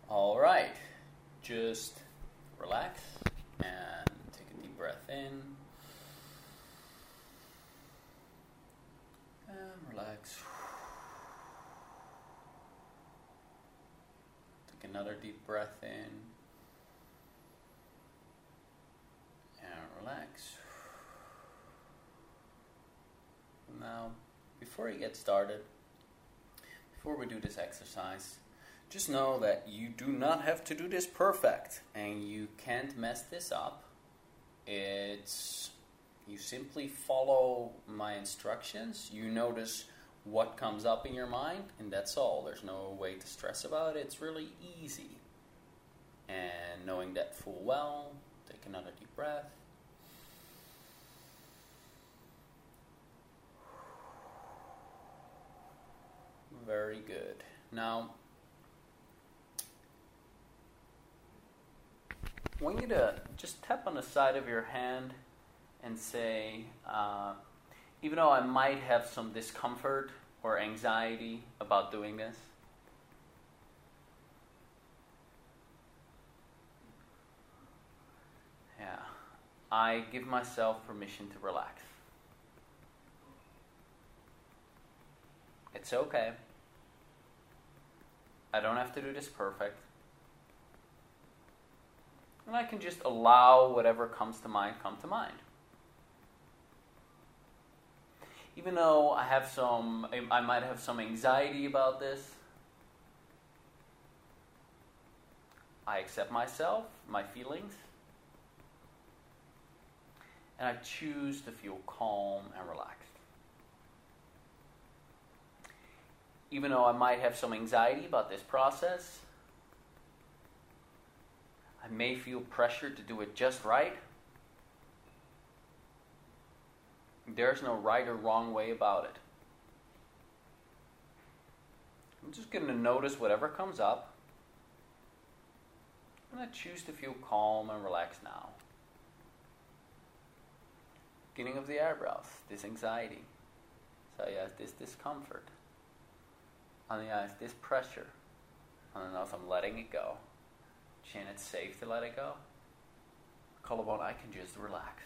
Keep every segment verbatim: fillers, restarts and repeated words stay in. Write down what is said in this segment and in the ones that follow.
All right, just relax and take a deep breath in and relax. Take another deep breath in and relax. Now, before you get started, before we do this exercise, just know that you do not have to do this perfect and you can't mess this up. It's you simply follow my instructions. You notice what comes up in your mind, and that's all. There's no way to stress about it. It's really easy. And knowing that full well, take another deep breath. Very good. Now, I want you to just tap on the side of your hand and say, uh, even though I might have some discomfort or anxiety about doing this, yeah, I give myself permission to relax. It's okay. I don't have to do this perfect. And I can just allow whatever comes to mind come to mind. Even though I have some, I might have some anxiety about this, I accept myself, my feelings, and I choose to feel calm and relaxed. Even though I might have some anxiety about this process, I may feel pressure to do it just right. There's no right or wrong way about it. I'm just going to notice whatever comes up. I'm going to choose to feel calm and relaxed now. Beginning of the eyebrows, this anxiety. So yes, this discomfort. On the eyes, this pressure. On the nose, I'm letting it go. Chin, it's safe to let it go. Collarbone, I can just relax.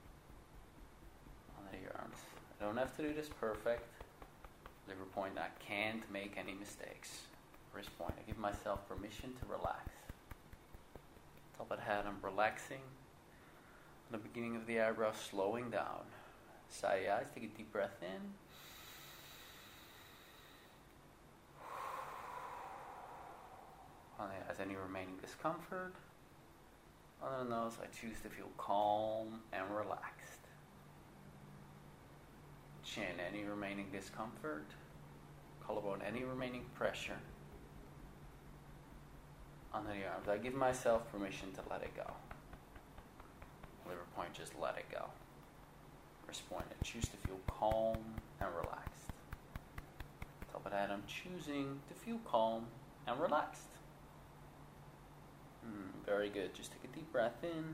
Under your arms. I don't have to do this perfect. Liver point, I can't make any mistakes. Wrist point, I give myself permission to relax. Top of the head, I'm relaxing. On the beginning of the eyebrow, slowing down. Side eyes, take a deep breath in. On the eyes, any remaining discomfort. On the nose, I choose to feel calm and relaxed. Chin, any remaining discomfort. Collarbone, any remaining pressure. Under the arms, I give myself permission to let it go. Liver point, just let it go. Wrist point, I choose to feel calm and relaxed. Top of that, I'm choosing to feel calm and relaxed. Mm, very good. Just take a deep breath in.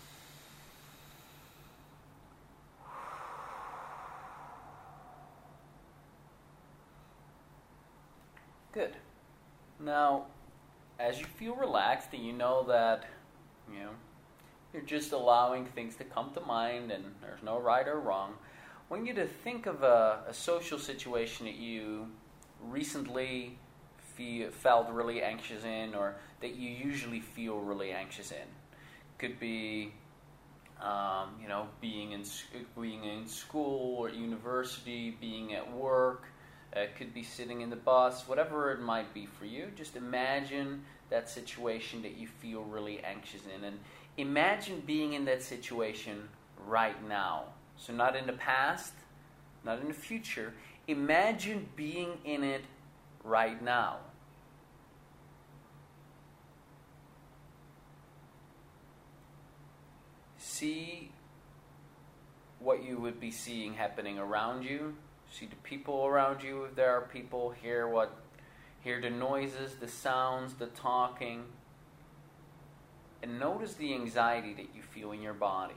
Good. Now, as you feel relaxed and you know that, you know, you're just allowing things to come to mind and there's no right or wrong, I want you to think of a, a social situation that you recently Feel, felt really anxious in, or that you usually feel really anxious in. Could be, um, you know, being in being in school or university, being at work. Uh, it could be sitting in the bus, whatever it might be for you. Just imagine that situation that you feel really anxious in, and imagine being in that situation right now. So not in the past, not in the future. Imagine being in it right now. See what you would be seeing happening around you. See the people around you if there are people. Hear what, hear the noises, the sounds, the talking. And notice the anxiety that you feel in your body.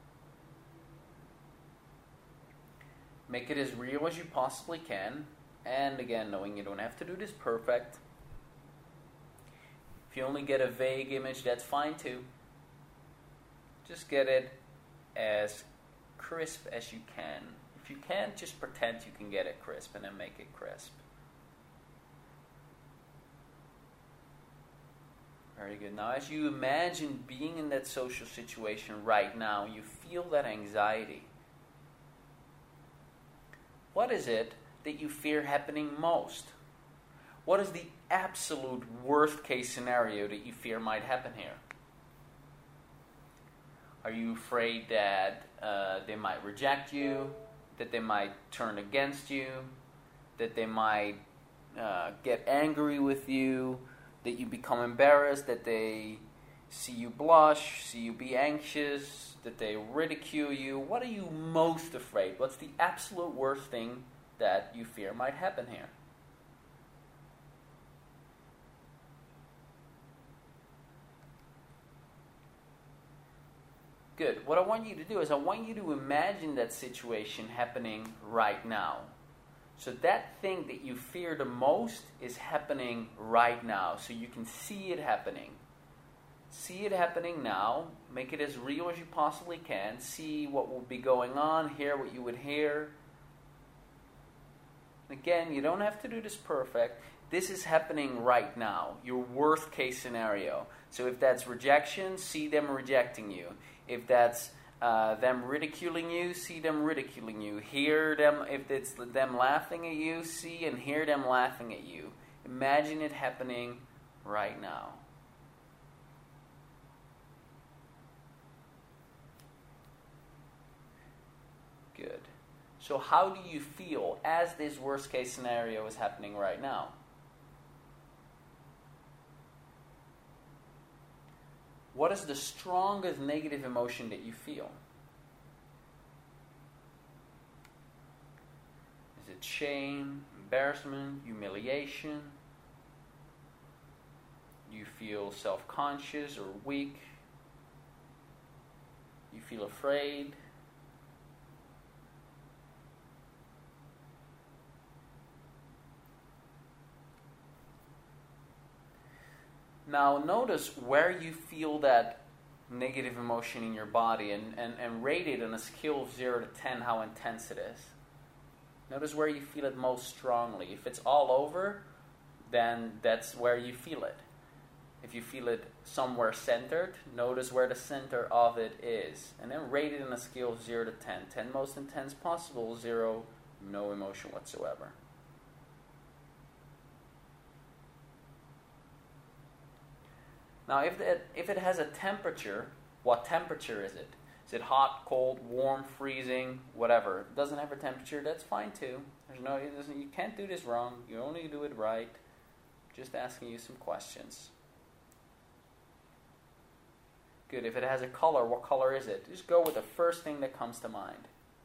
Make it as real as you possibly can. And again, knowing you don't have to do this perfect. If you only get a vague image, that's fine too. Just get it as crisp as you can. If you can't, just pretend you can get it crisp and then make it crisp. Very good. Now, as you imagine being in that social situation right now, you feel that anxiety. What is it that you fear happening most? What is the absolute worst case scenario that you fear might happen here? Are you afraid that uh, they might reject you, that they might turn against you, that they might uh, get angry with you, that you become embarrassed, that they see you blush, see you be anxious, that they ridicule you? What are you most afraid? What's the absolute worst thing that you fear might happen here? Good. What I want you to do is I want you to imagine that situation happening right now. So that thing that you fear the most is happening right now. So you can see it happening. See it happening now. Make it as real as you possibly can. See what will be going on. Hear what you would hear. Again, you don't have to do this perfect. This is happening right now. Your worst case scenario. So if that's rejection, see them rejecting you. If that's uh, them ridiculing you, see them ridiculing you. Hear them, if it's them laughing at you, see and hear them laughing at you. Imagine it happening right now. Good. So how do you feel as this worst case scenario is happening right now? What is the strongest negative emotion that you feel? Is it shame, embarrassment, humiliation? Do you feel self-conscious or weak? You feel afraid? Now notice where you feel that negative emotion in your body and, and, and rate it on a scale of zero to ten how intense it is. Notice where you feel it most strongly. If it's all over, then that's where you feel it. If you feel it somewhere centered, notice where the center of it is. And then rate it on a scale of zero to ten. ten most intense possible, zero, no emotion whatsoever. Now, if it, if it has a temperature, what temperature is it? Is it hot, cold, warm, freezing, whatever? It doesn't have a temperature, that's fine too. There's no, it doesn't, you can't do this wrong. You only do it right. Just asking you some questions. Good. If it has a color, what color is it? Just go with the first thing that comes to mind.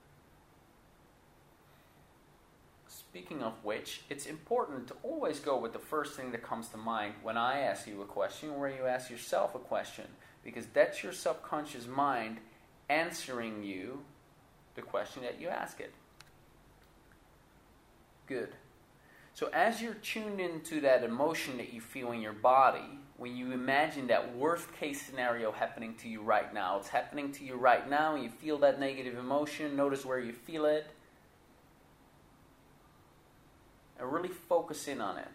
Speaking of which, it's important to always go with the first thing that comes to mind when I ask you a question or when you ask yourself a question, because that's your subconscious mind answering you the question that you ask it. Good. So as you're tuned into that emotion that you feel in your body, when you imagine that worst case scenario happening to you right now, it's happening to you right now, and you feel that negative emotion, notice where you feel it, and really focus in on it.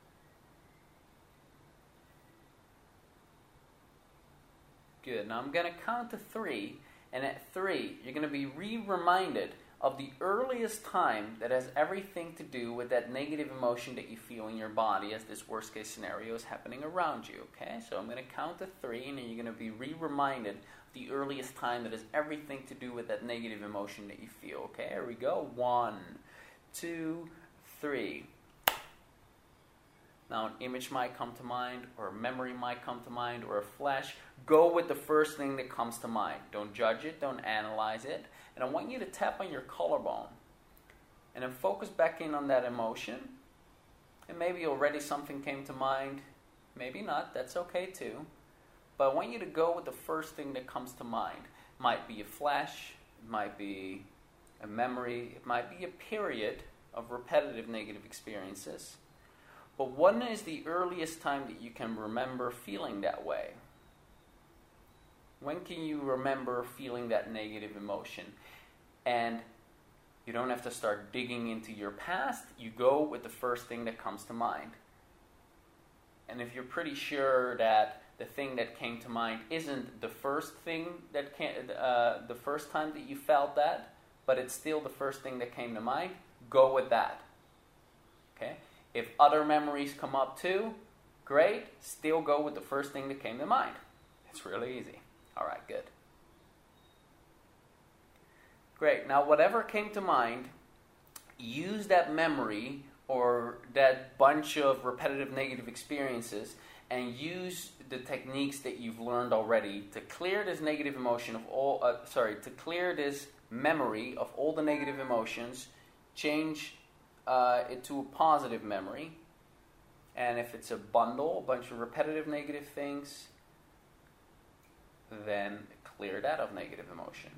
Good. Now I'm going to count to three, and at three, you're going to be re-reminded of the earliest time that has everything to do with that negative emotion that you feel in your body as this worst case scenario is happening around you. Okay? So I'm going to count to three, and then you're going to be re-reminded of the earliest time that has everything to do with that negative emotion that you feel. Okay? Here we go. One, two, three. Now an image might come to mind, or a memory might come to mind, or a flash. Go with the first thing that comes to mind. Don't judge it, don't analyze it. And I want you to tap on your collarbone. And then focus back in on that emotion. And maybe already something came to mind. Maybe not, that's okay too. But I want you to go with the first thing that comes to mind. It might be a flash, it might be a memory, it might be a period of repetitive negative experiences. But when is the earliest time that you can remember feeling that way? When can you remember feeling that negative emotion? And you don't have to start digging into your past. You go with the first thing that comes to mind. And if you're pretty sure that the thing that came to mind isn't the first thing that came, uh, the first time that you felt that, but it's still the first thing that came to mind, go with that. Okay? If other memories come up too, great. Still go with the first thing that came to mind. It's really easy. All right, good. Great. Now, whatever came to mind, use that memory or that bunch of repetitive negative experiences and use the techniques that you've learned already to clear this negative emotion of all, uh, sorry, to clear this memory of all the negative emotions, change uh, it to a positive memory. And if it's a bundle, a bunch of repetitive negative things, then clear that of negative emotion.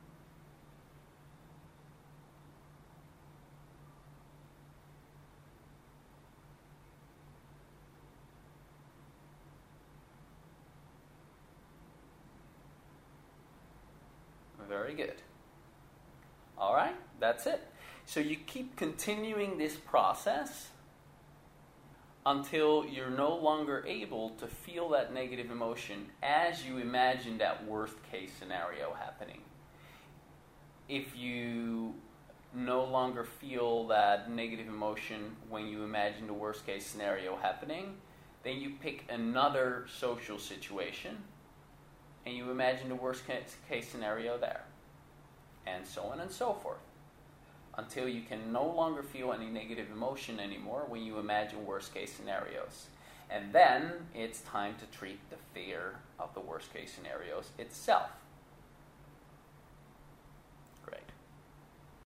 Very good. All right, that's it. So you keep continuing this process until you're no longer able to feel that negative emotion as you imagine that worst case scenario happening. If you no longer feel that negative emotion when you imagine the worst case scenario happening, then you pick another social situation and you imagine the worst case scenario there, and so on and so forth, until you can no longer feel any negative emotion anymore when you imagine worst case scenarios. And then it's time to treat the fear of the worst case scenarios itself.